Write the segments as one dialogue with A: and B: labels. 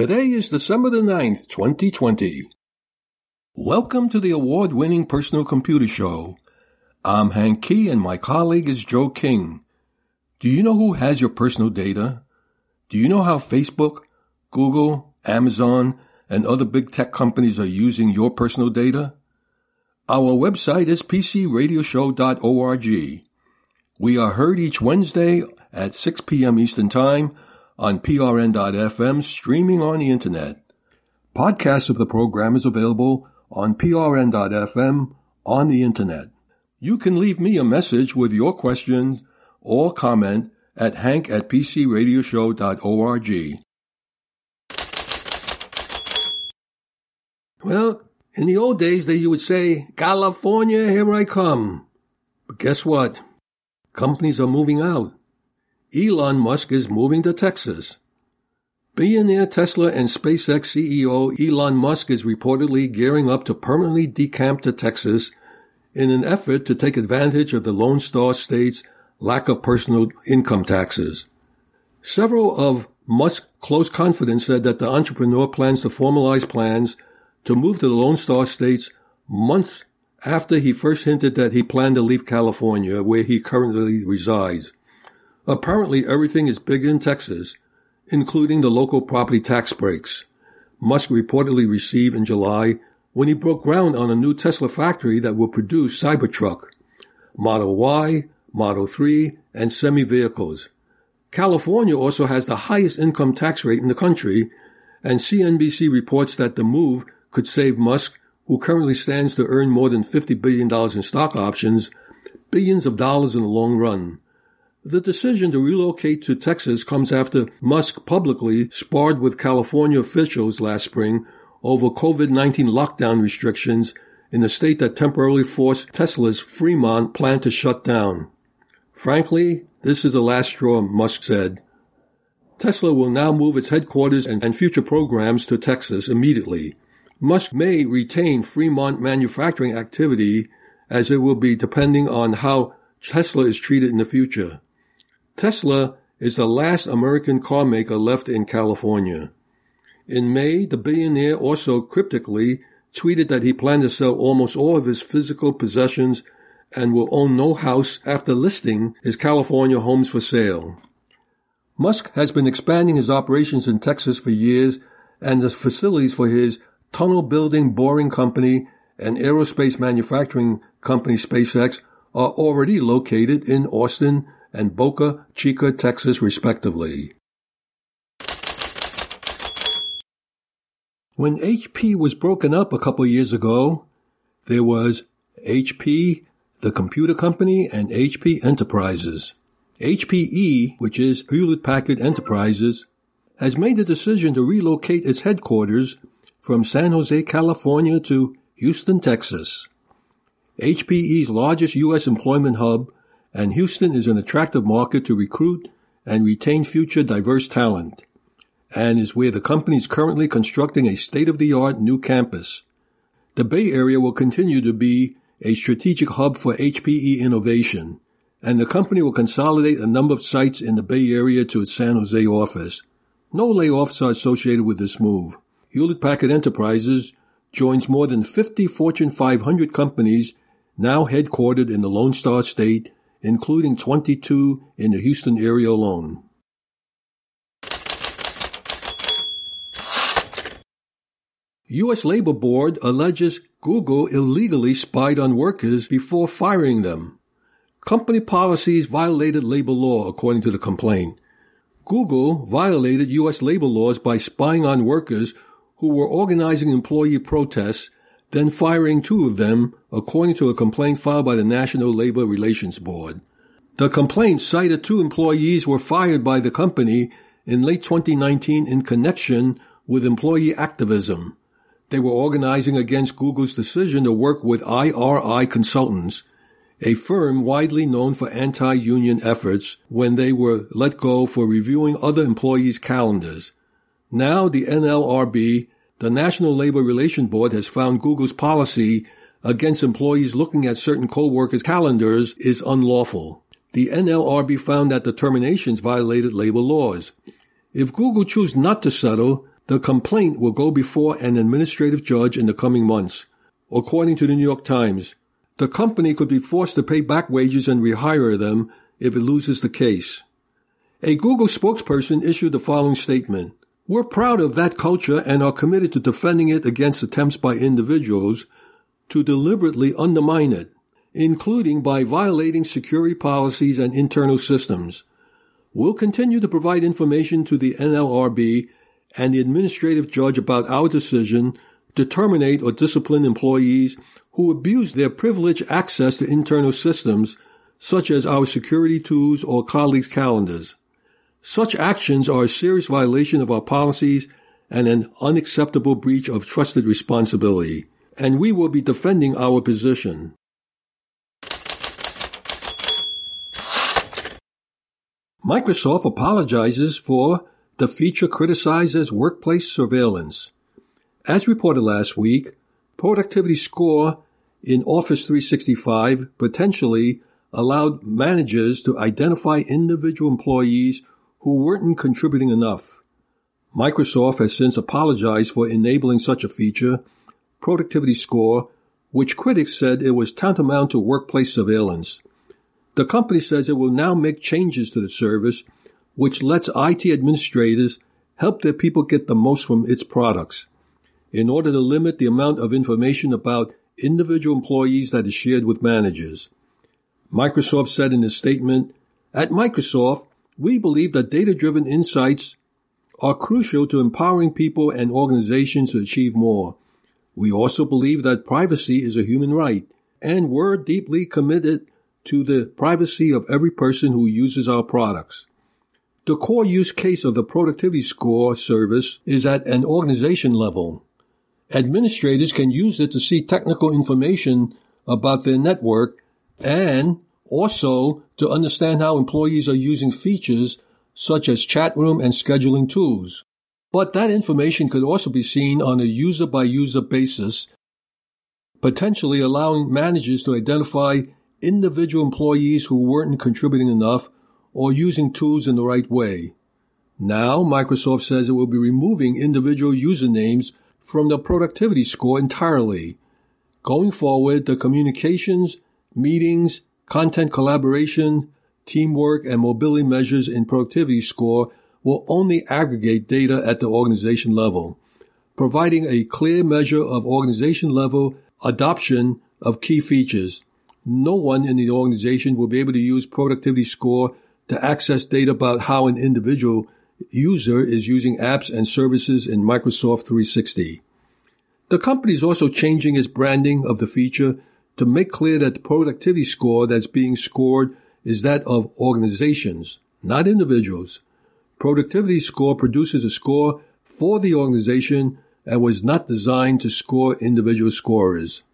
A: Today is December the 9th, 2020. Welcome to the award-winning Personal Computer Show. I'm Hank Key and my colleague is Joe King. Do you know who has your personal data? Do you know how Facebook, Google, Amazon, and other big tech companies are using your personal data? Our website is pcradioshow.org. We are heard each Wednesday at 6 p.m. Eastern Time on prn.fm, streaming on the Internet. Podcasts of the program is available on prn.fm on the Internet. You can leave me a message with your questions or comment at hank@pcradioshow.org. Well, in the old days, you would say, California, here I come. But guess what? Companies are moving out. Elon Musk is moving to Texas. Billionaire Tesla and SpaceX CEO Elon Musk is reportedly gearing up to permanently decamp to Texas in an effort to take advantage of the Lone Star State's lack of personal income taxes. Several of Musk's close confidants said that the entrepreneur plans to formalize plans to move to the Lone Star States months after he first hinted that he planned to leave California, where he currently resides. Apparently, everything is big in Texas, including the local property tax breaks Musk reportedly received in July when he broke ground on a new Tesla factory that will produce Cybertruck, Model Y, Model 3, and semi-vehicles. California also has the highest income tax rate in the country, and CNBC reports that the move could save Musk, who currently stands to earn more than $50 billion in stock options, billions of dollars in the long run. The decision to relocate to Texas comes after Musk publicly sparred with California officials last spring over COVID-19 lockdown restrictions in the state that temporarily forced Tesla's Fremont plant to shut down. Frankly, this is the last straw, Musk said. Tesla will now move its headquarters and future programs to Texas immediately. Musk may retain Fremont manufacturing activity, as it will be depending on how Tesla is treated in the future. Tesla is the last American car maker left in California. In May, the billionaire also cryptically tweeted that he planned to sell almost all of his physical possessions and will own no house after listing his California homes for sale. Musk has been expanding his operations in Texas for years, and the facilities for his tunnel-building boring company and aerospace manufacturing company SpaceX are already located in Austin and Boca Chica, Texas, respectively. When HP was broken up a couple years ago, there was HP, the computer company, and HP Enterprises. HPE, which is Hewlett-Packard Enterprises, has made the decision to relocate its headquarters from San Jose, California to Houston, Texas. HPE's largest U.S. employment hub, and Houston is an attractive market to recruit and retain future diverse talent, and is where the company is currently constructing a state-of-the-art new campus. The Bay Area will continue to be a strategic hub for HPE innovation, and the company will consolidate a number of sites in the Bay Area to its San Jose office. No layoffs are associated with this move. Hewlett-Packard Enterprises joins more than 50 Fortune 500 companies now headquartered in the Lone Star State, including 22 in the Houston area alone. U.S. Labor Board alleges Google illegally spied on workers before firing them. Company policies violated labor law, according to the complaint. Google violated U.S. labor laws by spying on workers who were organizing employee protests, then firing two of them, according to a complaint filed by the National Labor Relations Board. The complaint cited two employees were fired by the company in late 2019 in connection with employee activism. They were organizing against Google's decision to work with IRI Consultants, a firm widely known for anti-union efforts, when they were let go for reviewing other employees' calendars. Now the NLRB, the National Labor Relations Board, has found Google's policy against employees looking at certain co-workers' calendars is unlawful. The NLRB found that the terminations violated labor laws. If Google chooses not to settle, The complaint will go before an administrative judge in the coming months. According to the New York Times, the company could be forced to pay back wages and rehire them if it loses the case. A Google spokesperson issued the following statement. We're proud of that culture and are committed to defending it against attempts by individuals to deliberately undermine it, including by violating security policies and internal systems. We'll continue to provide information to the NLRB and the administrative judge about our decision to terminate or discipline employees who abuse their privileged access to internal systems, such as our security tools or colleagues' calendars. Such actions are a serious violation of our policies and an unacceptable breach of trusted responsibility, and we will be defending our position. Microsoft apologizes for the feature criticized as workplace surveillance. As reported last week, Productivity Score in Office 365 potentially allowed managers to identify individual employees who weren't contributing enough. Microsoft has since apologized for enabling such a feature, Productivity Score, which critics said it was tantamount to workplace surveillance. The company says it will now make changes to the service, which lets IT administrators help their people get the most from its products, in order to limit the amount of information about individual employees that is shared with managers. Microsoft said in a statement, "At Microsoft, we believe that data-driven insights are crucial to empowering people and organizations to achieve more. We also believe that privacy is a human right, and we're deeply committed to the privacy of every person who uses our products." The core use case of the Productivity Score service is at an organization level. Administrators can use it to see technical information about their network and also to understand how employees are using features such as chat room and scheduling tools. But that information could also be seen on a user-by-user basis, potentially allowing managers to identify individual employees who weren't contributing enough or using tools in the right way. Now, Microsoft says it will be removing individual usernames from the Productivity Score entirely. Going forward, the communications, meetings, content collaboration, teamwork, and mobility measures in Productivity Score will only aggregate data at the organization level, providing a clear measure of organization-level adoption of key features. No one in the organization will be able to use Productivity Score to access data about how an individual user is using apps and services in Microsoft 360. The company is also changing its branding of the feature to make clear that the Productivity Score that's being scored is that of organizations, not individuals. Productivity Score produces a score for the organization and was not designed to score individual scorers.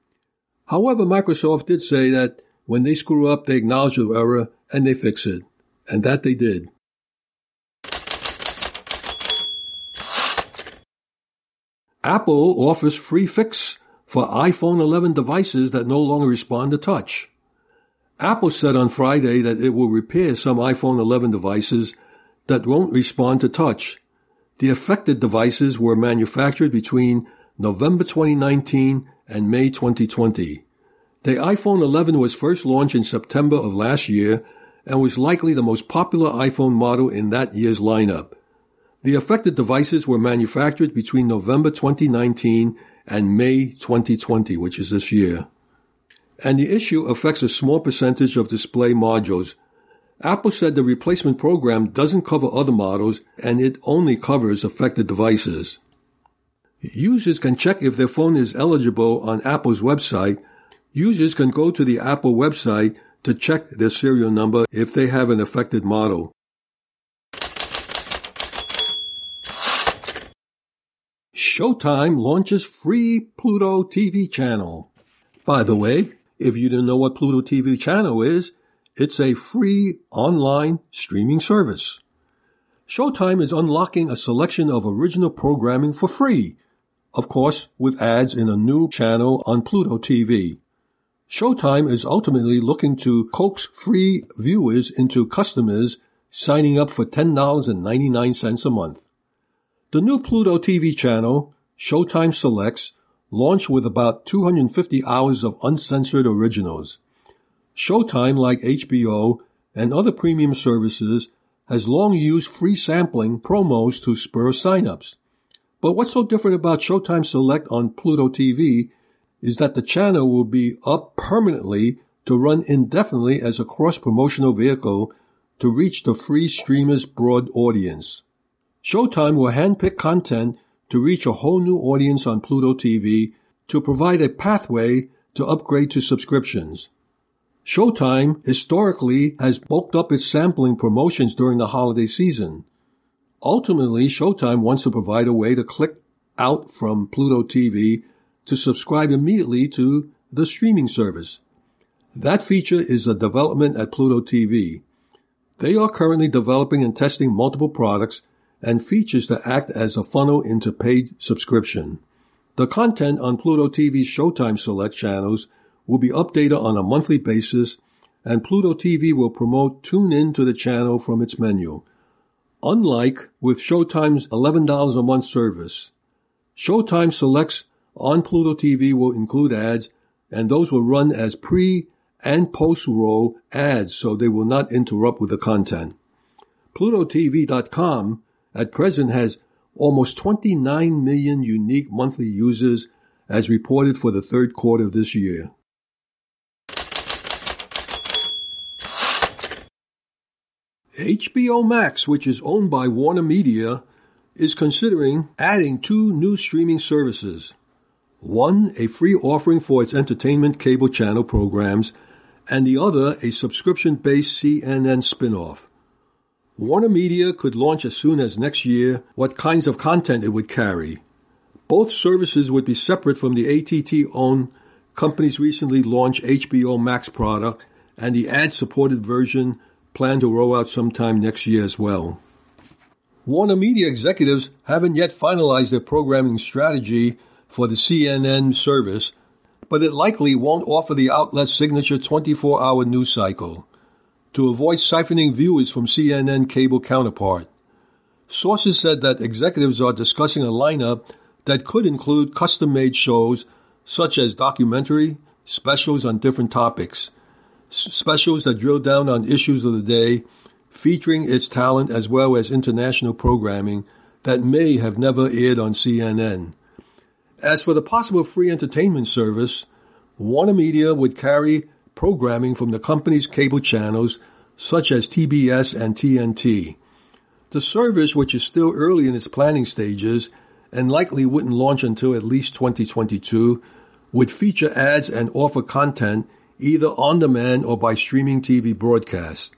A: However, Microsoft did say that when they screw up, they acknowledge the error and they fix it. And that they did. Apple offers free fix for iPhone 11 devices that no longer respond to touch. Apple said on Friday that it will repair some iPhone 11 devices that won't respond to touch. The affected devices were manufactured between November 2019 and May 2020. The iPhone 11 was first launched in September of last year and was likely the most popular iPhone model in that year's lineup. The affected devices were manufactured between November 2019 and May 2020, which is this year. And the issue affects a small percentage of display modules. Apple said the replacement program doesn't cover other models and it only covers affected devices. Users can check if their phone is eligible on Apple's website. Users can go to the Apple website to check their serial number if they have an affected model. Showtime launches free Pluto TV channel. By the way, if you didn't know what Pluto TV channel is, it's a free online streaming service. Showtime is unlocking a selection of original programming for free, of course, with ads in a new channel on Pluto TV. Showtime is ultimately looking to coax free viewers into customers signing up for $10.99 a month. The new Pluto TV channel, Showtime Selects, launched with about 250 hours of uncensored originals. Showtime, like HBO and other premium services, has long used free sampling promos to spur signups. But what's so different about Showtime Select on Pluto TV is that the channel will be up permanently to run indefinitely as a cross-promotional vehicle to reach the free streamer's broad audience. Showtime will handpick content to reach a whole new audience on Pluto TV to provide a pathway to upgrade to subscriptions. Showtime historically has bulked up its sampling promotions during the holiday season. Ultimately, Showtime wants to provide a way to click out from Pluto TV to subscribe immediately to the streaming service. That feature is a development at Pluto TV. They are currently developing and testing multiple products and features that act as a funnel into paid subscription. The content on Pluto TV's Showtime Select channels will be updated on a monthly basis, and Pluto TV will promote Tune In to the channel from its menu. Unlike with Showtime's $11 a month service, Showtime Selects on Pluto TV will include ads, and those will run as pre- and post-roll ads so they will not interrupt with the content. PlutoTV.com at present has almost 29 million unique monthly users as reported for the third quarter of this year. HBO Max, which is owned by Warner Media, is considering adding 2 new streaming services. One, a free offering for its entertainment cable channel programs, and the other, a subscription-based CNN spin-off. Warner Media could launch as soon as next year what kinds of content it would carry. Both services would be separate from the AT&T-owned company's recently launched HBO Max product and the ad-supported version planned to roll out sometime next year as well. Warner Media executives haven't yet finalized their programming strategy for the CNN service, but it likely won't offer the outlet's signature 24-hour news cycle to avoid siphoning viewers from CNN cable counterpart. Sources said that executives are discussing a lineup that could include custom-made shows such as documentary, specials on different topics, specials that drill down on issues of the day, featuring its talent as well as international programming that may have never aired on CNN. As for the possible free entertainment service, Warner Media would carry programming from the company's cable channels such as TBS and TNT. The service, which is still early in its planning stages and likely wouldn't launch until at least 2022, would feature ads and offer content either on demand or by streaming TV broadcast.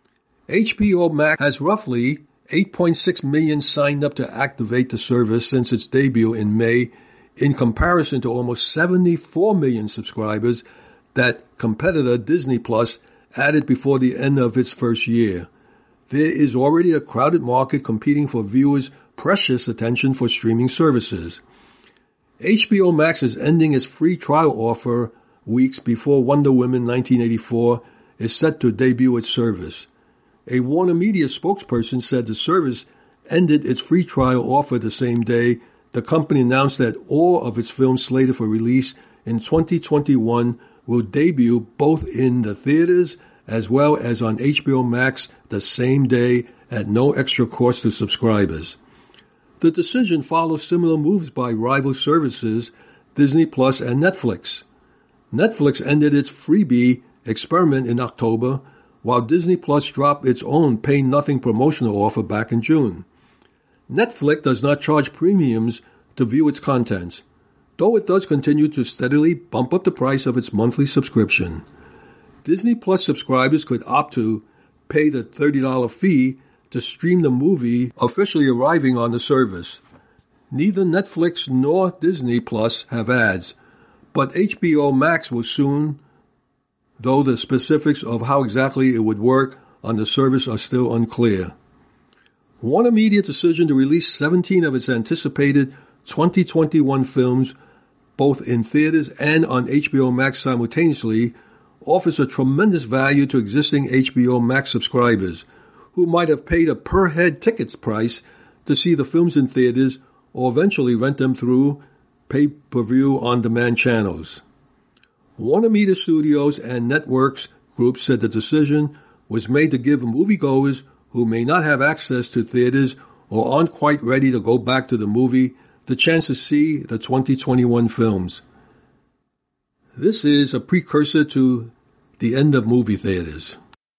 A: HBO Max has roughly 8.6 million signed up to activate the service since its debut in May, in comparison to almost 74 million subscribers that competitor Disney Plus added before the end of its first year. There is already a crowded market competing for viewers' precious attention for streaming services. HBO Max is ending its free trial offer weeks before Wonder Woman 1984 is set to debut its service. A Warner Media spokesperson said the service ended its free trial offer the same day the company announced that all of its films slated for release in 2021 will debut both in the theaters as well as on HBO Max the same day at no extra cost to subscribers. The decision follows similar moves by rival services Disney Plus and Netflix. Netflix ended its freebie experiment in October, while Disney Plus dropped its own pay-nothing promotional offer back in June. Netflix does not charge premiums to view its contents, though it does continue to steadily bump up the price of its monthly subscription. Disney Plus subscribers could opt to pay the $30 fee to stream the movie officially arriving on the service. Neither Netflix nor Disney Plus have ads, but HBO Max will soon, though the specifics of how exactly it would work on the service are still unclear. Warner Media's decision to release 17 of its anticipated 2021 films, both in theaters and on HBO Max simultaneously, offers a tremendous value to existing HBO Max subscribers, who might have paid a per-head tickets price to see the films in theaters or eventually rent them through pay-per-view on-demand channels. Warner Media Studios and networks groups said the decision was made to give moviegoers who may not have access to theaters or aren't quite ready to go back to the movie the chance to see the 2021 films. This is a precursor to the end of movie theaters.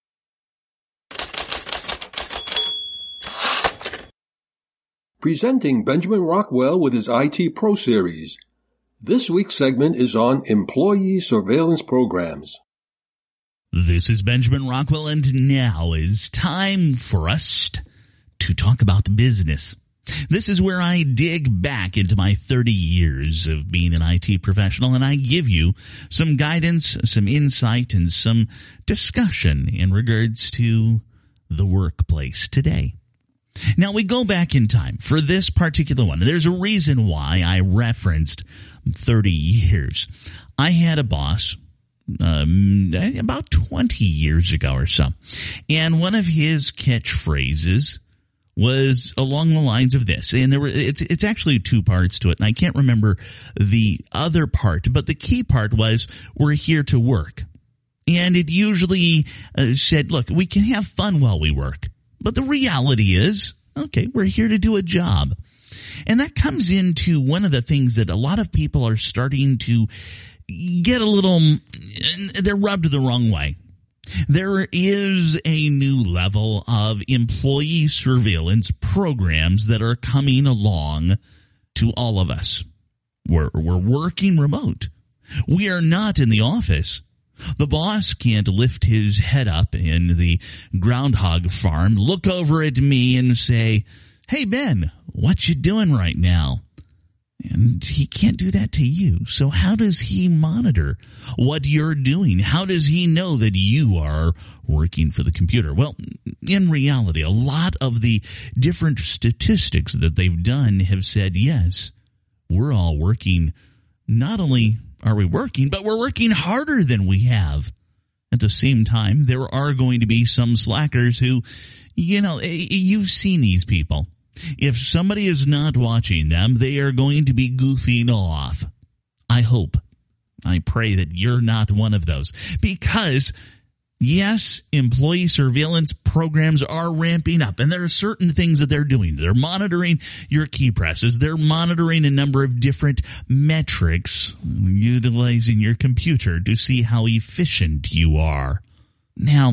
A: Presenting Benjamin Rockwell with his IT Pro Series. This week's segment is on employee surveillance programs.
B: This is Benjamin Rockwell, and now is time for us to talk about business. This is where I dig back into my 30 years of being an IT professional, and I give you some guidance, some insight, and some discussion in regards to the workplace today. Now, we go back in time for this particular one. There's a reason why I referenced 30 years. I had a boss about 20 years ago or so, and one of his catchphrases was along the lines of this, and it's actually two parts to it, and I can't remember the other part, but the key part was, we're here to work. And it usually said, look, we can have fun while we work, but the reality is, okay, we're here to do a job. And that comes into one of the things that a lot of people are starting to get a little, they're rubbed the wrong way. There is a new level of employee surveillance programs that are coming along to all of us. We're working remote. We are not in the office. The boss can't lift his head up in the groundhog farm, look over at me and say, "Hey, Ben, what you doing right now?" And he can't do that to you. So how does he monitor what you're doing? How does he know that you are working for the computer? Well, in reality, a lot of the different statistics that they've done have said, yes, we're all working. Not only are we working, but we're working harder than we have. At the same time, there are going to be some slackers who, you've seen these people. If somebody is not watching them, they are going to be goofing off. I pray that you're not one of those. Because, yes, employee surveillance programs are ramping up, and there are certain things that they're doing. They're monitoring your key presses. They're monitoring a number of different metrics, utilizing your computer to see how efficient you are. Now,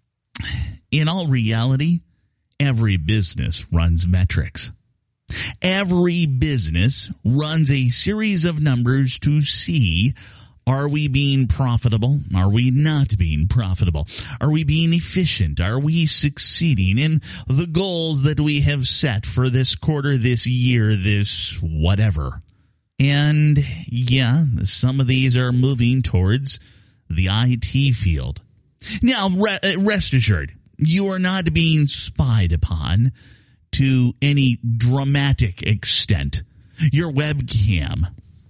B: in all reality, every business runs metrics. Every business runs a series of numbers to see, are we being profitable? Are we not being profitable? Are we being efficient? Are we succeeding in the goals that we have set for this quarter, this year, this whatever? And yeah, some of these are moving towards the IT field. Now, rest assured, you are not being spied upon to any dramatic extent. Your webcam.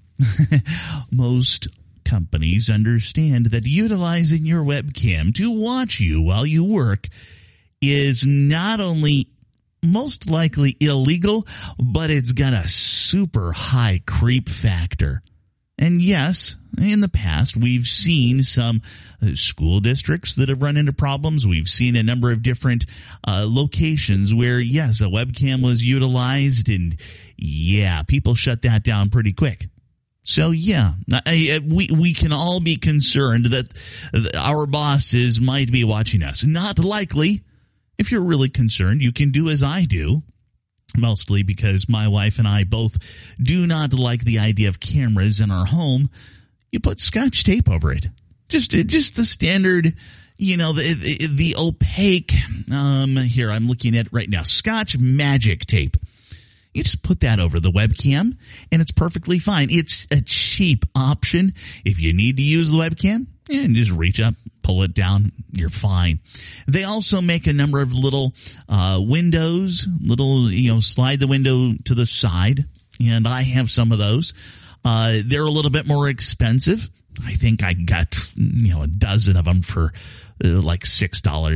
B: Most companies understand that utilizing your webcam to watch you while you work is not only most likely illegal, but it's got a super high creep factor. And yes, in the past, we've seen some school districts that have run into problems. We've seen a number of different locations where, yes, a webcam was utilized, and yeah, people shut that down pretty quick. So yeah, we can all be concerned that our bosses might be watching us. Not likely. If you're really concerned, you can do as I do. Mostly because my wife and I both do not like the idea of cameras in our home. You put Scotch tape over it. Just the standard, the opaque, here I'm looking at right now, Scotch Magic tape. You just put that over the webcam and it's perfectly fine. It's a cheap option. If you need to use the webcam, and just reach up, pull it down, you're fine. They also make a number of little windows, slide the window to the side, and I have some of those. They're a little bit more expensive. I think I got, a dozen of them for like $6.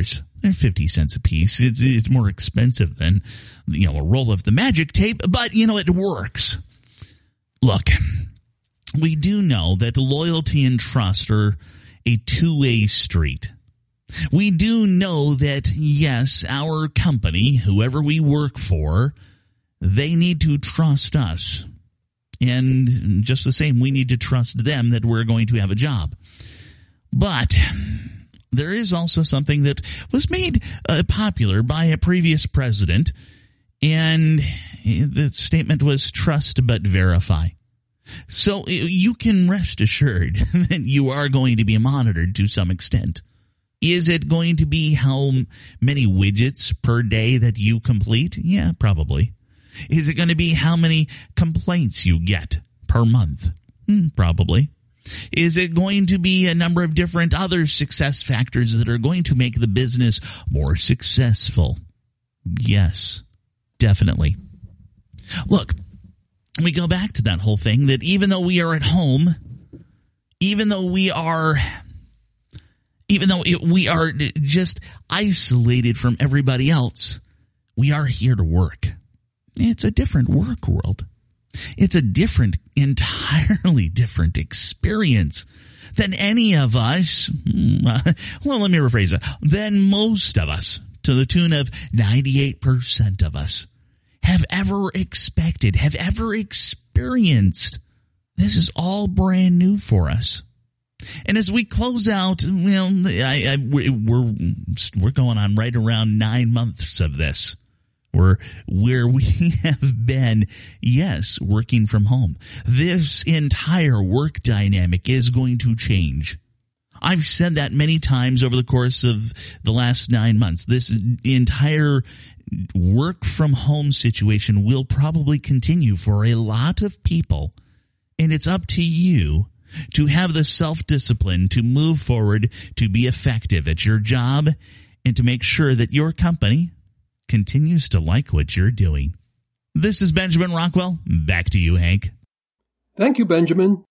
B: They're 50 cents a piece. It's more expensive than, a roll of the magic tape, but, it works. Look, we do know that loyalty and trust are a two-way street. We do know that, yes, our company, whoever we work for, they need to trust us. And just the same, we need to trust them that we're going to have a job. But there is also something that was made popular by a previous president, and the statement was trust but verify. So you can rest assured that you are going to be monitored to some extent. Is it going to be how many widgets per day that you complete? Yeah, probably. Is it going to be how many complaints you get per month? Probably. Is it going to be a number of different other success factors that are going to make the business more successful? Yes, definitely. Look, we go back to that whole thing that even though we are at home, even though we are just isolated from everybody else, we are here to work. It's a different work world. It's a entirely different experience than any of us. Well, let me rephrase that. Than most of us, to the tune of 98% of us, have ever expected, have ever experienced. This is all brand new for us. And as we close out, we're going on right around 9 months of this. Where we have been, yes, working from home. This entire work dynamic is going to change. I've said that many times over the course of the last 9 months. This entire work from home situation will probably continue for a lot of people. And it's up to you to have the self-discipline to move forward, to be effective at your job, and to make sure that your company continues to like what you're doing. This is Benjamin Rockwell. Back to you, Hank.
A: Thank you, Benjamin.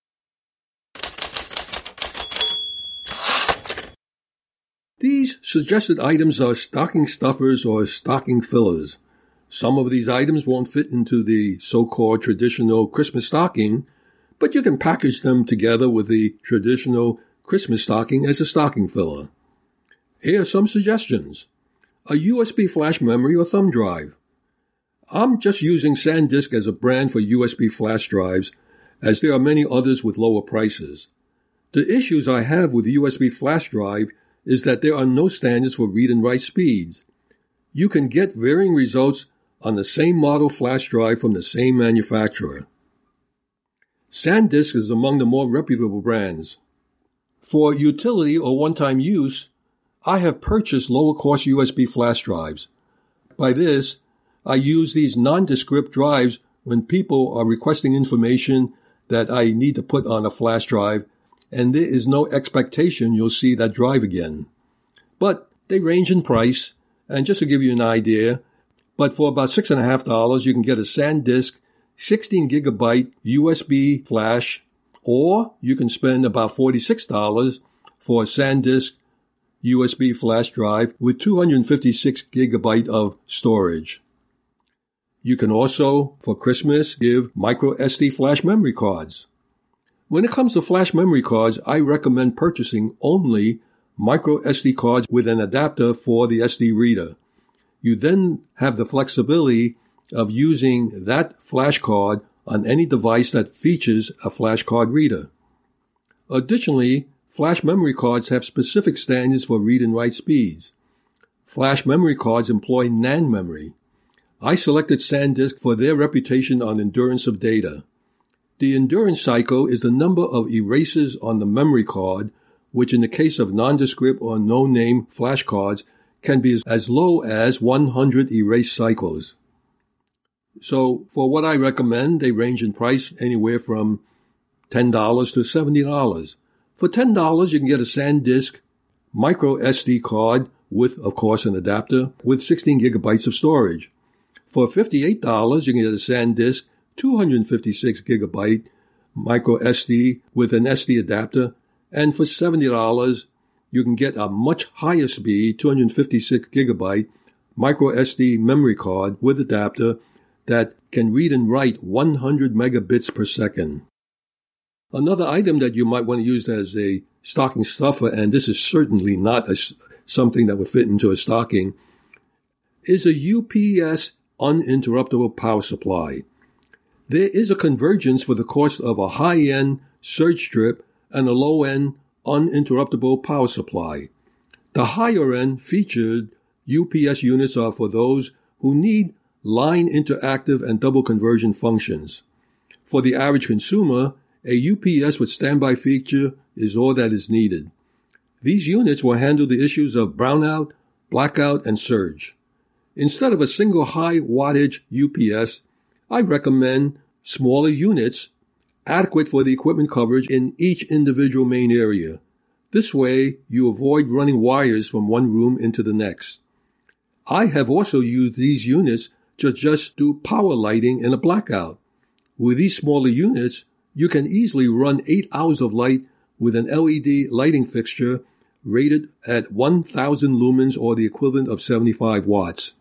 A: These suggested items are stocking stuffers or stocking fillers. Some of these items won't fit into the so-called traditional Christmas stocking, but you can package them together with the traditional Christmas stocking as a stocking filler. Here are some suggestions. A USB flash memory or thumb drive. I'm just using SanDisk as a brand for USB flash drives, as there are many others with lower prices. The issues I have with the USB flash drive is that there are no standards for read and write speeds. You can get varying results on the same model flash drive from the same manufacturer. SanDisk is among the more reputable brands. For utility or one-time use, I have purchased lower-cost USB flash drives. By this, I use these nondescript drives when people are requesting information that I need to put on a flash drive, and there is no expectation you'll see that drive again. But they range in price, and just to give you an idea, but for about $6.50, you can get a SanDisk 16GB USB flash, or you can spend about $46 for a SanDisk USB flash drive with 256 GB of storage. You can also, for Christmas, give micro SD flash memory cards. When it comes to flash memory cards, I recommend purchasing only micro SD cards with an adapter for the SD reader. You then have the flexibility of using that flash card on any device that features a flash card reader. Additionally, flash memory cards have specific standards for read and write speeds. Flash memory cards employ NAND memory. I selected SanDisk for their reputation on endurance of data. The endurance cycle is the number of erasers on the memory card, which in the case of nondescript or no-name flash cards can be as low as 100 erase cycles. So for what I recommend, they range in price anywhere from $10 to $70. For $10, you can get a SanDisk micro SD card with, of course, an adapter with 16 gigabytes of storage. For $58, you can get a SanDisk 256 gigabyte micro SD with an SD adapter. And for $70, you can get a much higher speed 256 gigabyte micro SD memory card with adapter that can read and write 100 megabits per second. Another item that you might want to use as a stocking stuffer, and this is certainly not something that would fit into a stocking, is a UPS uninterruptible power supply. There is a convergence for the cost of a high-end surge strip and a low-end uninterruptible power supply. The higher-end featured UPS units are for those who need line interactive and double conversion functions. For the average consumer, a UPS with standby feature is all that is needed. These units will handle the issues of brownout, blackout, and surge. Instead of a single high wattage UPS, I recommend smaller units adequate for the equipment coverage in each individual main area. This way, you avoid running wires from one room into the next. I have also used these units to just do power lighting in a blackout. With these smaller units, you can easily run 8 hours of light with an LED lighting fixture rated at 1,000 lumens or the equivalent of 75 watts.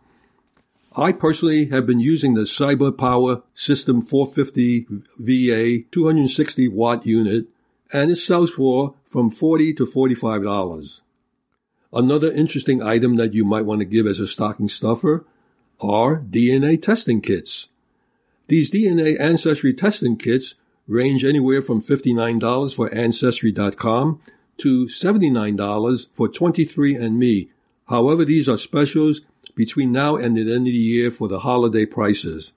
A: I personally have been using the Cyber Power System 450 VA 260 watt unit, and it sells for from $40 to $45. Another interesting item that you might want to give as a stocking stuffer are DNA testing kits. These DNA ancestry testing kits range anywhere from $59 for Ancestry.com to $79 for 23andMe. However, these are specials between now and the end of the year for the holiday prices.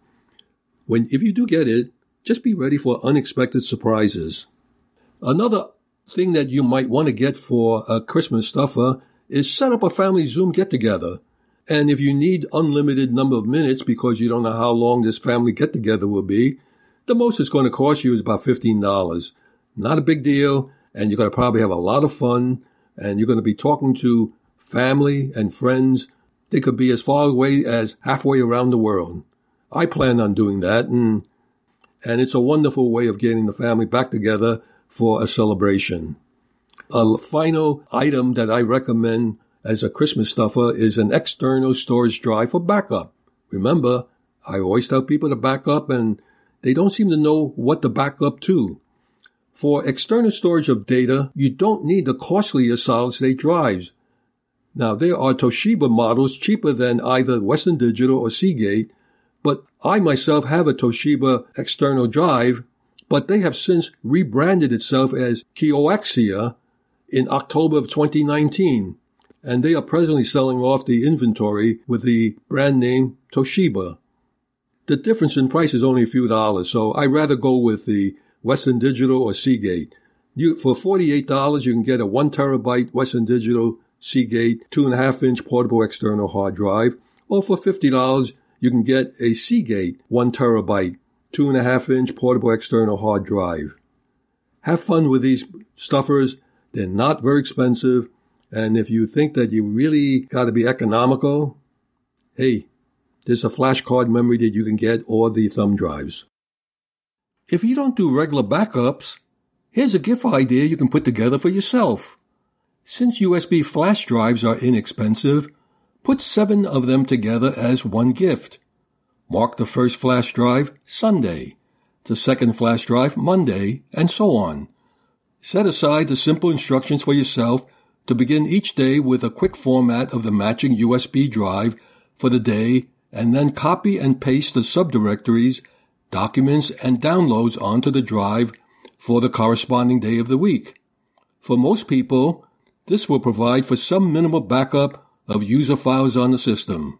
A: If you do get it, just be ready for unexpected surprises. Another thing that you might want to get for a Christmas stuffer is set up a family Zoom get-together. And if you need unlimited number of minutes because you don't know how long this family get-together will be, the most it's going to cost you is about $15. Not a big deal, and you're going to probably have a lot of fun, and you're going to be talking to family and friends. They could be as far away as halfway around the world. I plan on doing that, and it's a wonderful way of getting the family back together for a celebration. A final item that I recommend as a Christmas stuffer is an external storage drive for backup. Remember, I always tell people to back up, and they don't seem to know what to back up to. For external storage of data, you don't need the costlier solid-state drives. Now, there are Toshiba models cheaper than either Western Digital or Seagate, but I myself have a Toshiba external drive, but they have since rebranded itself as Kioxia in October of 2019, and they are presently selling off the inventory with the brand name Toshiba. The difference in price is only a few dollars, so I'd rather go with the Western Digital or Seagate. For $48, you can get a 1 terabyte Western Digital Seagate 2.5-inch portable external hard drive, or for $50, you can get a Seagate 1 terabyte 2.5-inch portable external hard drive. Have fun with these stuffers. They're not very expensive, and if you think that you really got to be economical, hey, there's a flash card memory that you can get, or the thumb drives. If you don't do regular backups, here's a gift idea you can put together for yourself. Since USB flash drives are inexpensive, put 7 of them together as one gift. Mark the first flash drive Sunday, the second flash drive Monday, and so on. Set aside the simple instructions for yourself to begin each day with a quick format of the matching USB drive for the day, and then copy and paste the subdirectories, documents, and downloads onto the drive for the corresponding day of the week. For most people, this will provide for some minimal backup of user files on the system.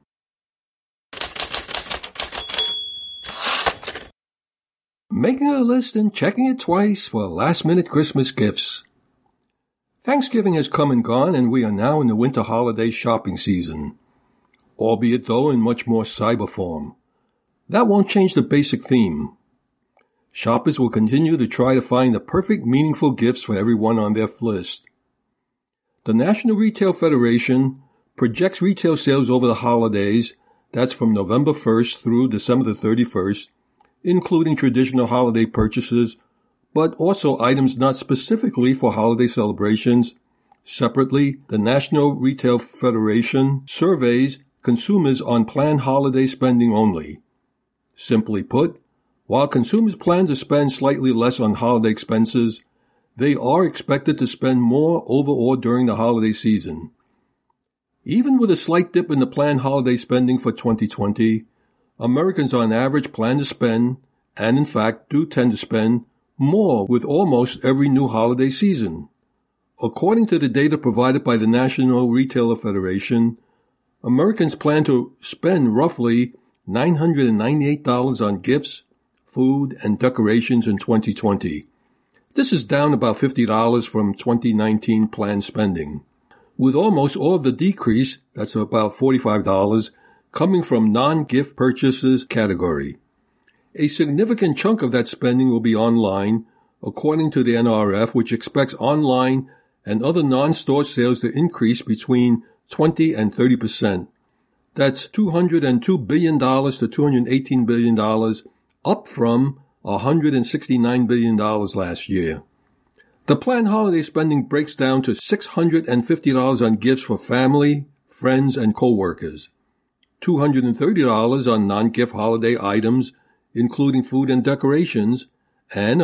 A: Making a list and checking it twice for last-minute Christmas gifts. Thanksgiving has come and gone, and we are now in the winter holiday shopping season, albeit though in much more cyber form. That won't change the basic theme. Shoppers will continue to try to find the perfect, meaningful gifts for everyone on their list. The National Retail Federation projects retail sales over the holidays, that's from November 1st through December the 31st, including traditional holiday purchases, but also items not specifically for holiday celebrations, Separately, the National Retail Federation surveys consumers on planned holiday spending only. Simply put, while consumers plan to spend slightly less on holiday expenses, they are expected to spend more overall during the holiday season. Even with a slight dip in the planned holiday spending for 2020, Americans on average plan to spend, and in fact do tend to spend, more with almost every new holiday season. According to the data provided by the National Retailer Federation, Americans plan to spend roughly $998 on gifts, food, and decorations in 2020. This is down about $50 from 2019 planned spending, with almost all of the decrease, that's about $45, coming from non-gift purchases category. A significant chunk of that spending will be online, according to the NRF, which expects online and other non-store sales to increase between 20 and 30%. That's $202 billion to $218 billion, up from $169 billion last year. The planned holiday spending breaks down to $650 on gifts for family, friends, and co-workers, $230 on non-gift holiday items, including food and decorations, and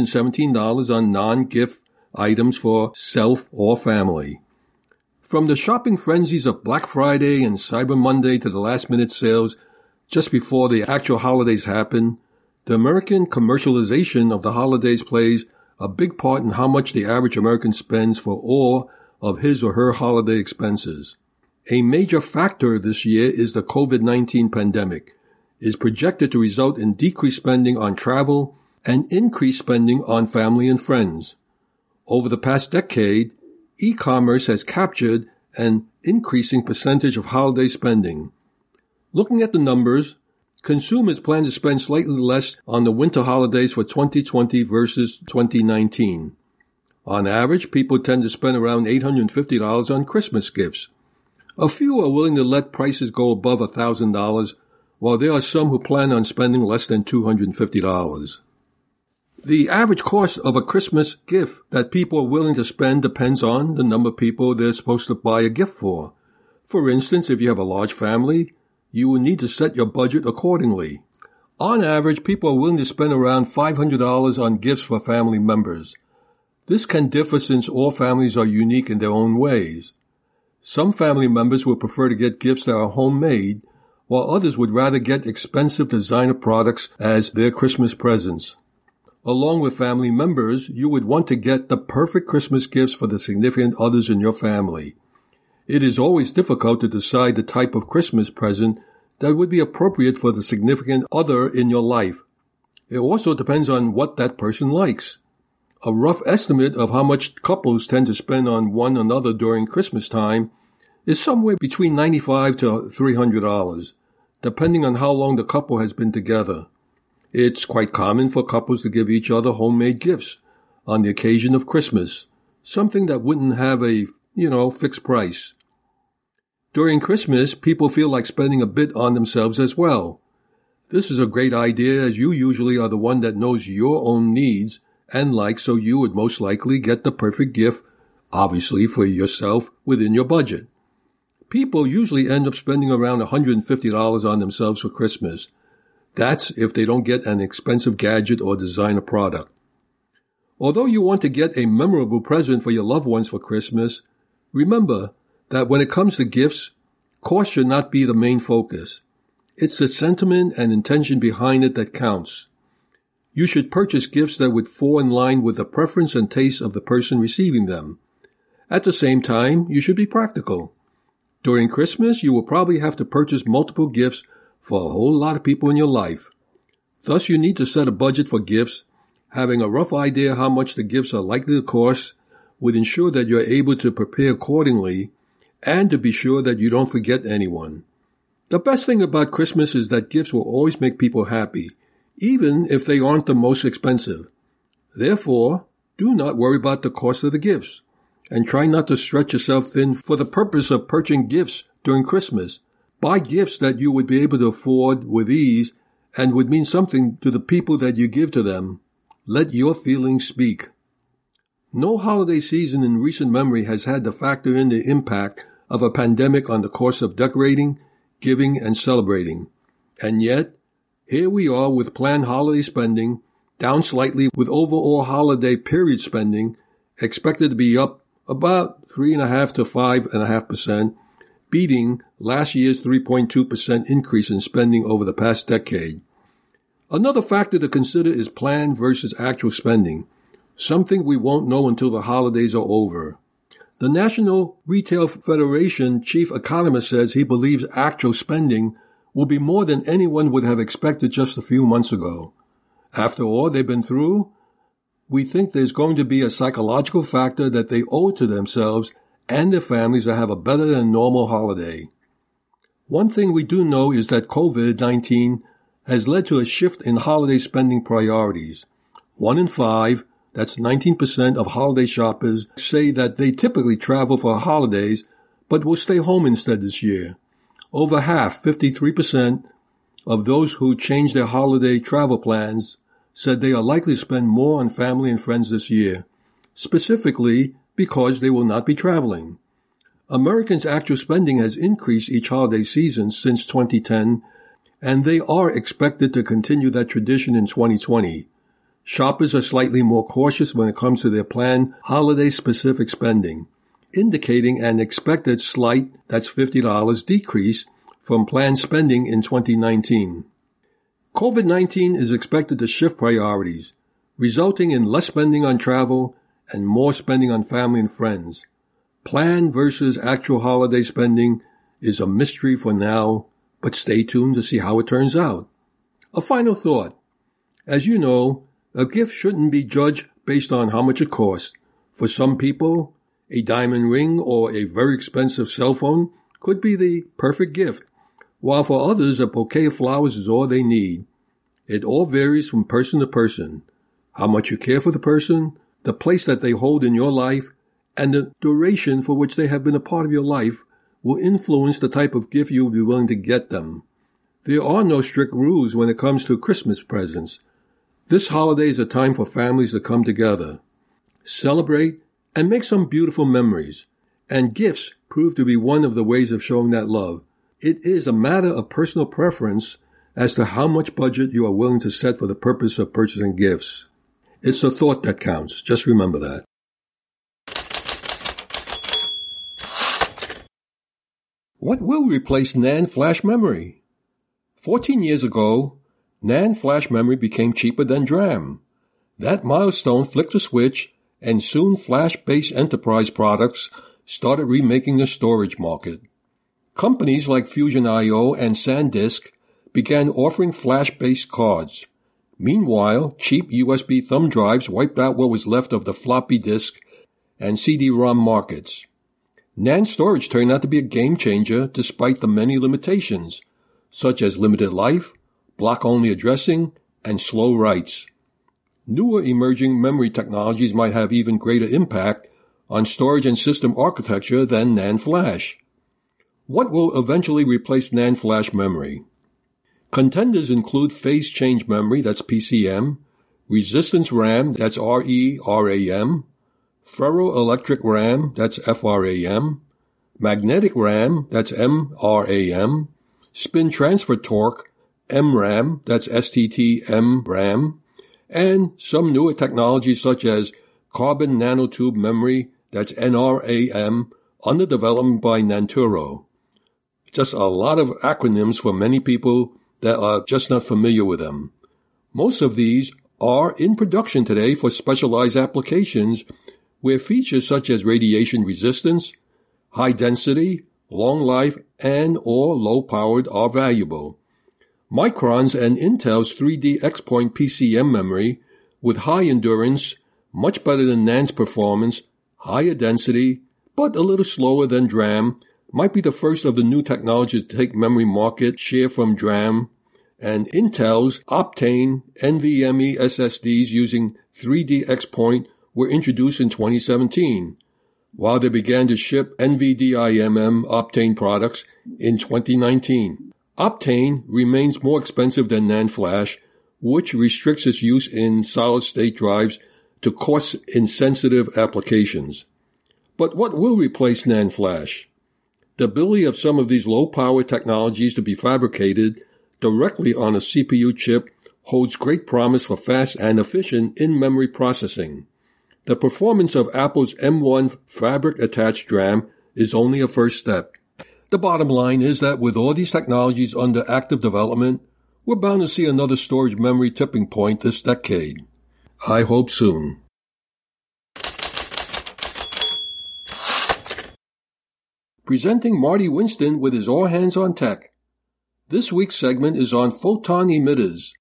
A: $117 on non-gift items for self or family. From the shopping frenzies of Black Friday and Cyber Monday to the last-minute sales just before the actual holidays happen, the American commercialization of the holidays plays a big part in how much the average American spends for all of his or her holiday expenses. A major factor this year is the COVID-19 pandemic, is projected to result in decreased spending on travel and increased spending on family and friends. Over the past decade, e-commerce has captured an increasing percentage of holiday spending. Looking at the numbers, consumers plan to spend slightly less on the winter holidays for 2020 versus 2019. On average, people tend to spend around $850 on Christmas gifts. A few are willing to let prices go above $1,000, while there are some who plan on spending less than $250. The average cost of a Christmas gift that people are willing to spend depends on the number of people they're supposed to buy a gift for. For instance, if you have a large family, you will need to set your budget accordingly. On average, people are willing to spend around $500 on gifts for family members. This can differ since all families are unique in their own ways. Some family members would prefer to get gifts that are homemade, while others would rather get expensive designer products as their Christmas presents. Along with family members, you would want to get the perfect Christmas gifts for the significant others in your family. It is always difficult to decide the type of Christmas present that would be appropriate for the significant other in your life. It also depends on what that person likes. A rough estimate of how much couples tend to spend on one another during Christmas time is somewhere between $95 to $300, depending on how long the couple has been together. It's quite common for couples to give each other homemade gifts on the occasion of Christmas, something that wouldn't have a, fixed price. During Christmas, people feel like spending a bit on themselves as well. This is a great idea, as you usually are the one that knows your own needs and likes, so you would most likely get the perfect gift, obviously for yourself, within your budget. People usually end up spending around $150 on themselves for Christmas. That's if they don't get an expensive gadget or designer product. Although you want to get a memorable present for your loved ones for Christmas, remember that when it comes to gifts, cost should not be the main focus. It's the sentiment and intention behind it that counts. You should purchase gifts that would fall in line with the preference and taste of the person receiving them. At the same time, you should be practical. During Christmas, you will probably have to purchase multiple gifts for a whole lot of people in your life. Thus, you need to set a budget for gifts. Having a rough idea how much the gifts are likely to cost would ensure that you're able to prepare accordingly and to be sure that you don't forget anyone. The best thing about Christmas is that gifts will always make people happy, even if they aren't the most expensive. Therefore, do not worry about the cost of the gifts, and try not to stretch yourself thin for the purpose of purchasing gifts during Christmas. Buy gifts that you would be able to afford with ease and would mean something to the people that you give to them. Let your feelings speak. No holiday season in recent memory has had to factor in the impact of a pandemic on the course of decorating, giving, and celebrating. And yet, here we are with planned holiday spending down slightly, with overall holiday period spending expected to be up about 3.5% to 5.5%, beating last year's 3.2% increase in spending over the past decade. Another factor to consider is planned versus actual spending, something we won't know until the holidays are over. The National Retail Federation chief economist says he believes actual spending will be more than anyone would have expected just a few months ago. After all they've been through, we think there's going to be a psychological factor that they owe to themselves and their families to have a better than normal holiday. One thing we do know is that COVID-19 has led to a shift in holiday spending priorities. 1 in 5, that's 19% of holiday shoppers, say that they typically travel for holidays but will stay home instead this year. Over half, 53%, of those who changed their holiday travel plans said they are likely to spend more on family and friends this year, specifically because they will not be traveling. Americans' actual spending has increased each holiday season since 2010, and they are expected to continue that tradition in 2020. Shoppers are slightly more cautious when it comes to their planned holiday-specific spending, indicating an expected slight, that's $50, decrease from planned spending in 2019. COVID-19 is expected to shift priorities, resulting in less spending on travel and more spending on family and friends. Planned versus actual holiday spending is a mystery for now, but stay tuned to see how it turns out. A final thought. As you know, a gift shouldn't be judged based on how much it costs. For some people, a diamond ring or a very expensive cell phone could be the perfect gift, while for others a bouquet of flowers is all they need. It all varies from person to person. How much you care for the person, the place that they hold in your life, and the duration for which they have been a part of your life will influence the type of gift you will be willing to get them. There are no strict rules when it comes to Christmas presents. This holiday is a time for families to come together, celebrate, and make some beautiful memories. And gifts prove to be one of the ways of showing that love. It is a matter of personal preference as to how much budget you are willing to set for the purpose of purchasing gifts. It's the thought that counts. Just remember that. What will replace NAND flash memory? 14 years ago, NAND flash memory became cheaper than DRAM. That milestone flicked a switch, and soon flash-based enterprise products started remaking the storage market. Companies like Fusion.io and SanDisk began offering flash-based cards. Meanwhile, cheap USB thumb drives wiped out what was left of the floppy disk and CD-ROM markets. NAND storage turned out to be a game-changer despite the many limitations, such as limited life, block-only addressing, and slow writes. Newer emerging memory technologies might have even greater impact on storage and system architecture than NAND flash. What will eventually replace NAND flash memory? Contenders include phase change memory, that's PCM, resistance RAM, that's RERAM, ferroelectric RAM, that's FRAM, magnetic RAM, that's MRAM, spin transfer torque, MRAM, that's STT-MRAM, and some newer technologies such as carbon nanotube memory, that's NRAM, under development by Nanturo. Just a lot of acronyms for many people that are just not familiar with them. Most of these are in production today for specialized applications where features such as radiation resistance, high density, long life, and or low powered are valuable. Micron's and Intel's 3D XPoint PCM memory with high endurance, much better than NAND's performance, higher density, but a little slower than DRAM, might be the first of the new technologies to take memory market share from DRAM, and Intel's Optane NVMe SSDs using 3D XPoint were introduced in 2017, while they began to ship NVDIMM Optane products in 2019. Optane remains more expensive than NAND flash, which restricts its use in solid-state drives to cost-insensitive applications. But what will replace NAND flash? The ability of some of these low-power technologies to be fabricated directly on a CPU chip holds great promise for fast and efficient in-memory processing. The performance of Apple's M1 fabric-attached DRAM is only a first step. The bottom line is that with all these technologies under active development, we're bound to see another storage memory tipping point this decade. I hope soon. Presenting Marty Winston with his All Hands on Tech. This week's segment is on photon emitters.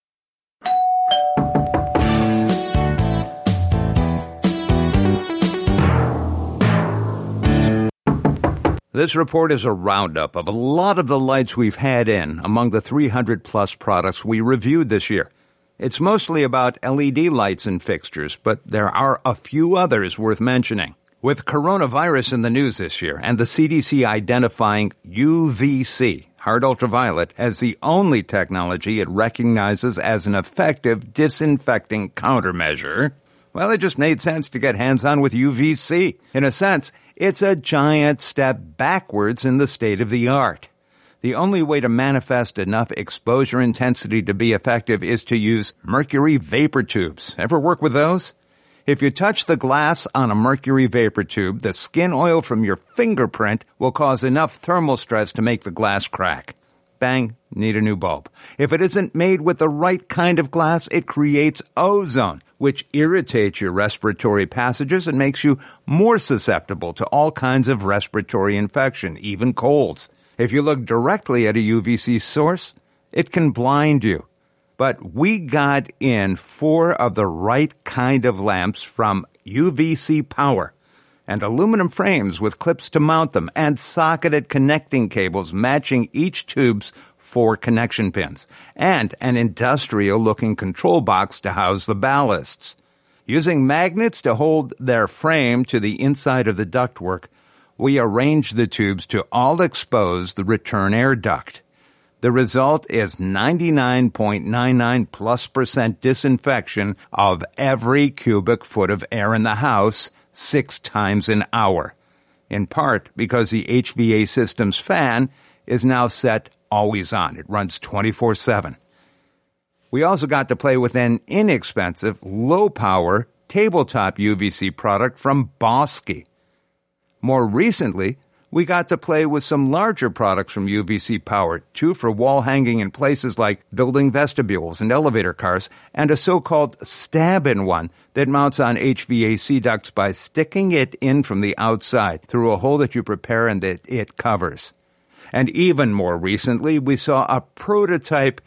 C: This report is a roundup of a lot of the lights we've had in among the 300-plus products we reviewed this year. It's mostly about LED lights and fixtures, but there are a few others worth mentioning. With coronavirus in the news this year and the CDC identifying UVC, hard ultraviolet, as the only technology it recognizes as an effective disinfecting countermeasure, well, it just made sense to get hands-on with UVC. In a sense, it's a giant step backwards in the state of the art. The only way to manifest enough exposure intensity to be effective is to use mercury vapor tubes. Ever work with those? If you touch the glass on a mercury vapor tube, the skin oil from your fingerprint will cause enough thermal stress to make the glass crack. Bang, need a new bulb. If it isn't made with the right kind of glass, it creates ozone, which irritates your respiratory passages and makes you more susceptible to all kinds of respiratory infection, even colds. If you look directly at a UVC source, it can blind you. But we got in 4 of the right kind of lamps from UVC Power, and aluminum frames with clips to mount them, and socketed connecting cables matching each tube's 4 connection pins, and an industrial-looking control box to house the ballasts. Using magnets to hold their frame to the inside of the ductwork, we arranged the tubes to all expose the return air duct. The result is 99.99+% disinfection of every cubic foot of air in the house 6 times an hour, in part because the HVA system's fan is now set always on. It runs 24/7. We also got to play with an inexpensive, low-power, tabletop UVC product from Bosky. More recently, we got to play with some larger products from UVC Power, 2 for wall hanging in places like building vestibules and elevator cars, and a so-called stab-in one that mounts on HVAC ducts by sticking it in from the outside through a hole that you prepare and that it covers. And even more recently, we saw a prototype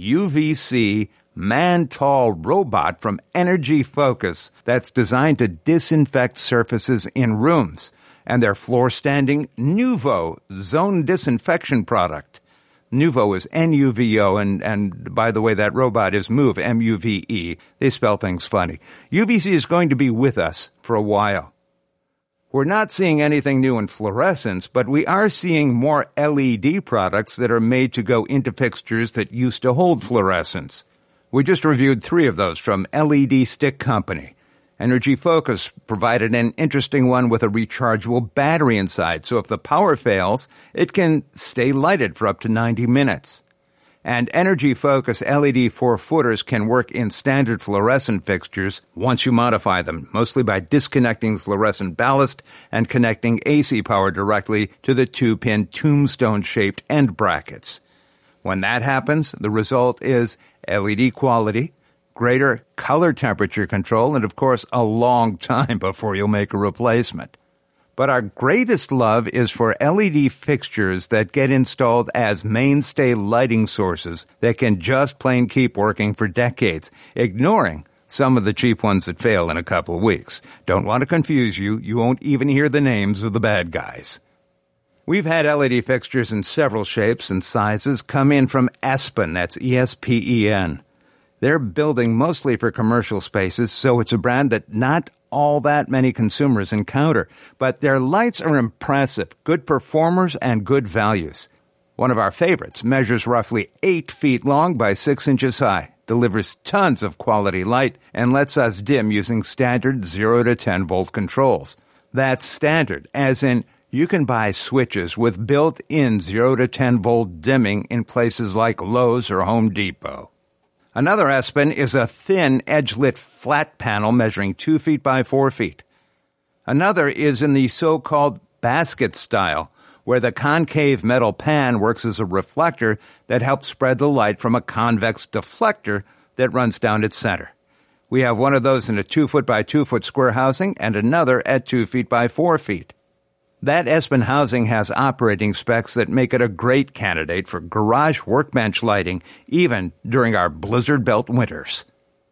C: UVC man-tall robot from Energy Focus that's designed to disinfect surfaces in rooms, and their floor-standing Nuvo zone disinfection product. Nuvo is N-U-V-O, and by the way, that robot is Move, M-U-V-E. They spell things funny. UVC is going to be with us for a while. We're not seeing anything new in fluorescence, but we are seeing more LED products that are made to go into fixtures that used to hold fluorescence. We just reviewed 3 of those from LED Stick Company. Energy Focus provided an interesting one with a rechargeable battery inside, so if the power fails, it can stay lighted for up to 90 minutes. And Energy Focus LED 4-footers can work in standard fluorescent fixtures once you modify them, mostly by disconnecting the fluorescent ballast and connecting AC power directly to the 2-pin tombstone-shaped end brackets. When that happens, the result is LED quality, greater color temperature control, and of course, a long time before you'll make a replacement. But our greatest love is for LED fixtures that get installed as mainstay lighting sources that can just plain keep working for decades, ignoring some of the cheap ones that fail in a couple of weeks. Don't want to confuse you. You won't even hear the names of the bad guys. We've had LED fixtures in several shapes and sizes come in from Espen, that's E-S-P-E-N. They're building mostly for commercial spaces, so it's a brand that not all that many consumers encounter. But their lights are impressive, good performers, and good values. One of our favorites measures roughly 8 feet long by 6 inches high. delivers tons of quality light, and lets us dim using standard 0 to 10 volt controls. That's standard, as in you can buy switches with built-in 0 to 10 volt dimming in places like Lowe's or Home Depot. Another Espen is a thin, edge-lit flat panel measuring 2 feet by 4 feet. Another is in the so-called basket style, where the concave metal pan works as a reflector that helps spread the light from a convex deflector that runs down its center. We have one of those in a 2 foot by 2 foot square housing and another at 2 feet by 4 feet. That Espen housing has operating specs that make it a great candidate for garage workbench lighting, even during our blizzard-belt winters.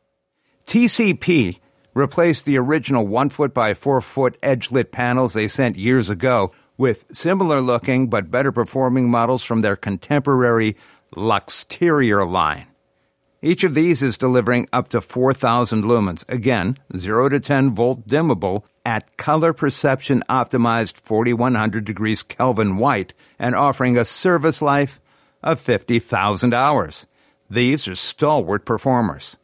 C: TCP replaced the original 1 foot by 4 foot edge-lit panels they sent years ago with similar-looking but better-performing models from their contemporary Luxterior line. Each of these is delivering up to 4,000 lumens, again, 0 to 10 volt dimmable, at color perception optimized 4100 degrees Kelvin white, and offering a service life of 50,000 hours. These are stalwart performers.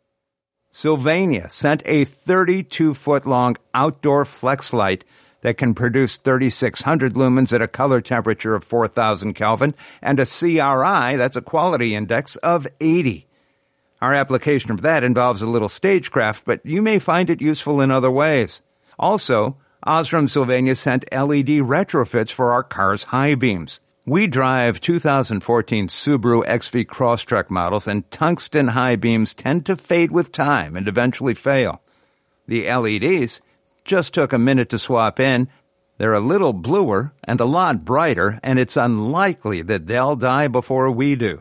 C: Sylvania sent a 32-foot-long outdoor flex light that can produce 3,600 lumens at a color temperature of 4,000 Kelvin and a CRI, that's a quality index, of 80. Our application of that involves a little stagecraft, but you may find it useful in other ways. Also, Osram Sylvania sent LED retrofits for our car's high beams. We drive 2014 Subaru XV Crosstrek models, and tungsten high beams tend to fade with time and eventually fail. The LEDs just took a minute to swap in. They're a little bluer and a lot brighter, and it's unlikely that they'll die before we do.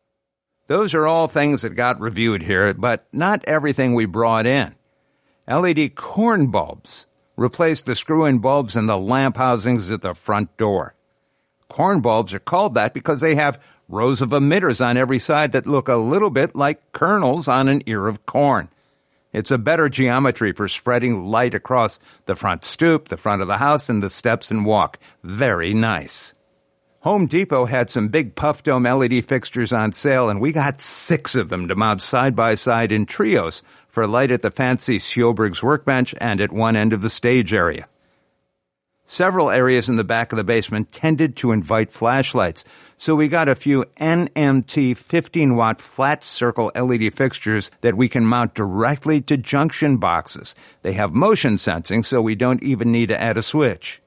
C: Those are all things that got reviewed here, but not everything we brought in. LED corn bulbs replaced the screw-in bulbs in the lamp housings at the front door. Corn bulbs are called that because they have rows of emitters on every side that look a little bit like kernels on an ear of corn. It's a better geometry for spreading light across the front stoop, the front of the house, and the steps and walk. Very nice. Home Depot had some big puff dome LED fixtures on sale, and we got 6 of them to mount side by side in trios for light at the fancy Sjoberg's workbench and at one end of the stage area. Several areas in the back of the basement tended to invite flashlights, so we got a few NMT 15-watt flat circle LED fixtures that we can mount directly to junction boxes. They have motion sensing, so we don't even need to add a switch.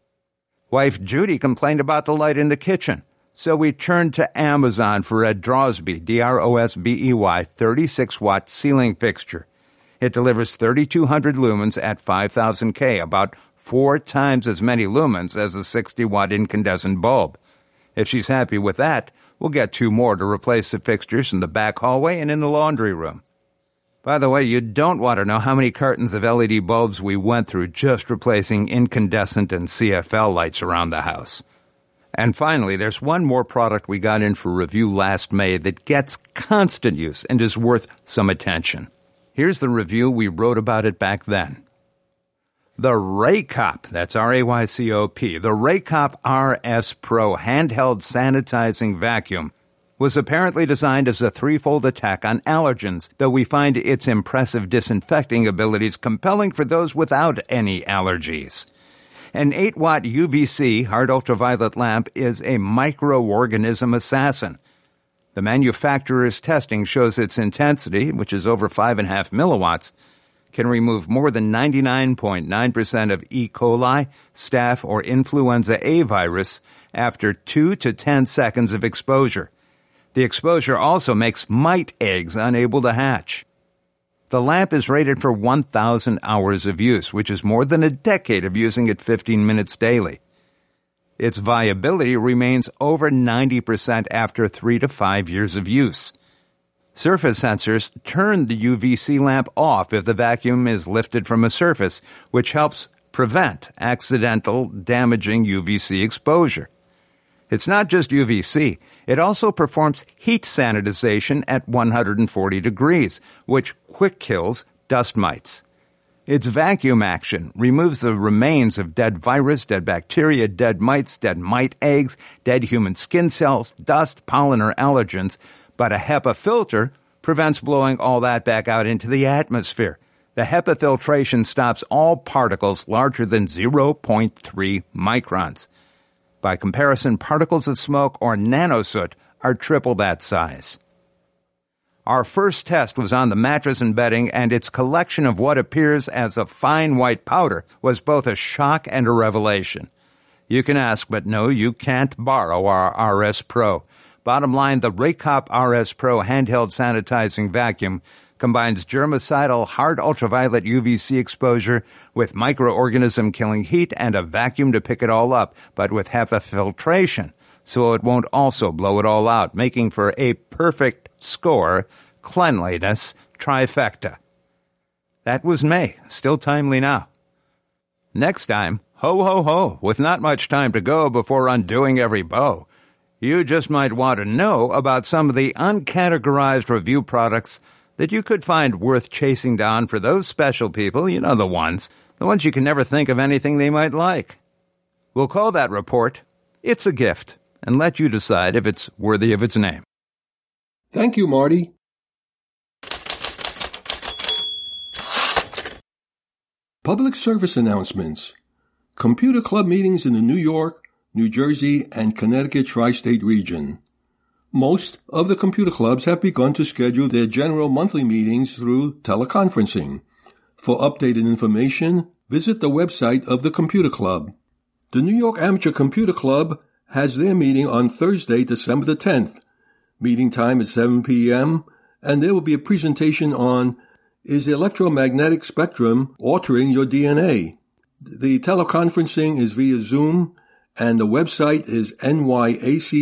C: Wife Judy complained about the light in the kitchen, so we turned to Amazon for a Drosby, Drosbey, 36-watt ceiling fixture. It delivers 3,200 lumens at 5,000 K, about 4 times as many lumens as a 60-watt incandescent bulb. If she's happy with that, we'll get 2 more to replace the fixtures in the back hallway and in the laundry room. By the way, you don't want to know how many cartons of LED bulbs we went through just replacing incandescent and CFL lights around the house. And finally, there's one more product we got in for review last May that gets constant use and is worth some attention. Here's the review we wrote about it back then. The Raycop, that's R-A-Y-C-O-P, the Raycop RS Pro handheld sanitizing vacuum was apparently designed as a threefold attack on allergens, though we find its impressive disinfecting abilities compelling for those without any allergies. An 8-watt UVC hard ultraviolet lamp is a microorganism assassin. The manufacturer's testing shows its intensity, which is over 5.5 milliwatts, can remove more than 99.9% of E. coli, staph, or influenza A virus after 2 to 10 seconds of exposure. The exposure also makes mite eggs unable to hatch. The lamp is rated for 1,000 hours of use, which is more than a decade of using it 15 minutes daily. Its viability remains over 90% after 3 to 5 years of use. Surface sensors turn the UVC lamp off if the vacuum is lifted from a surface, which helps prevent accidental damaging UVC exposure. It's not just UVC. It also performs heat sanitization at 140 degrees, which quick kills dust mites. Its vacuum action removes the remains of dead virus, dead bacteria, dead mites, dead mite eggs, dead human skin cells, dust, pollen, or allergens, but a HEPA filter prevents blowing all that back out into the atmosphere. The HEPA filtration stops all particles larger than 0.3 microns. By comparison, particles of smoke or nanosoot are triple that size. Our first test was on the mattress and bedding, and its collection of what appears as a fine white powder was both a shock and a revelation. You can ask, but no, you can't borrow our RS Pro. Bottom line, the Raycop RS Pro handheld sanitizing vacuum combines germicidal hard ultraviolet UVC exposure with microorganism-killing heat and a vacuum to pick it all up, but with HEPA filtration, so it won't also blow it all out, making for a perfect score cleanliness trifecta. That was May, still timely now. Next time, ho, ho, ho, with not much time to go before undoing every bow. You just might want to know about some of the uncategorized review products that you could find worth chasing down for those special people, you know the ones you can never think of anything they might like. We'll call that report It's a Gift, and let you decide if it's worthy of its name.
A: Thank you, Marty. Public service announcements. Computer Club meetings in the New York, New Jersey, and Connecticut tri-state region. Most of the computer clubs have begun to schedule their general monthly meetings through teleconferencing. For updated information, visit the website of the Computer Club. The New York Amateur Computer Club has their meeting on Thursday, December the 10th. Meeting time is 7 p.m., and there will be a presentation on Is the Electromagnetic Spectrum Altering Your DNA? The teleconferencing is via Zoom, and the website is nyacc.org.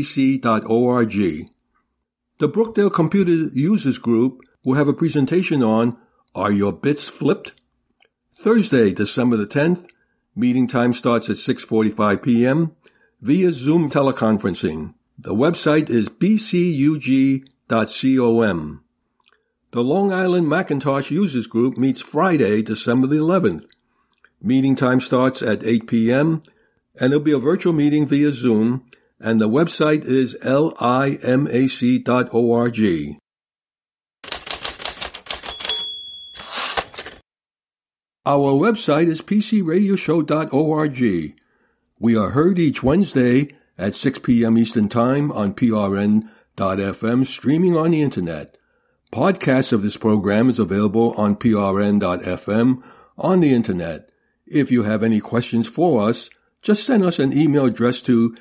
A: The Brookdale Computer Users Group will have a presentation on Are Your Bits Flipped? Thursday, December the 10th. Meeting time starts at 6:45 p.m. via Zoom teleconferencing. The website is bcug.com. The Long Island Macintosh Users Group meets Friday, December the 11th. Meeting time starts at 8 p.m., and there'll be a virtual meeting via Zoom, and the website is limac.org. Our website is pcradioshow.org. We are heard each Wednesday at 6 p.m. Eastern Time on prn.fm, streaming on the Internet. Podcasts of this program is available on prn.fm on the Internet. If you have any questions for us, just send us an email address to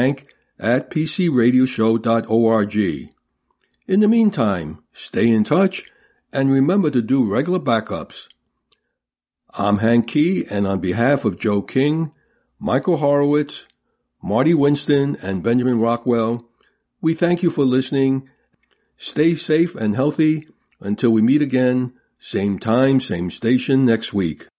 A: hank@pcradioshow.org. In the meantime, stay in touch and remember to do regular backups. I'm Hank Key, and on behalf of Joe King, Michael Horowitz, Marty Winston, and Benjamin Rockwell, we thank you for listening. Stay safe and healthy until we meet again, same time, same station next week.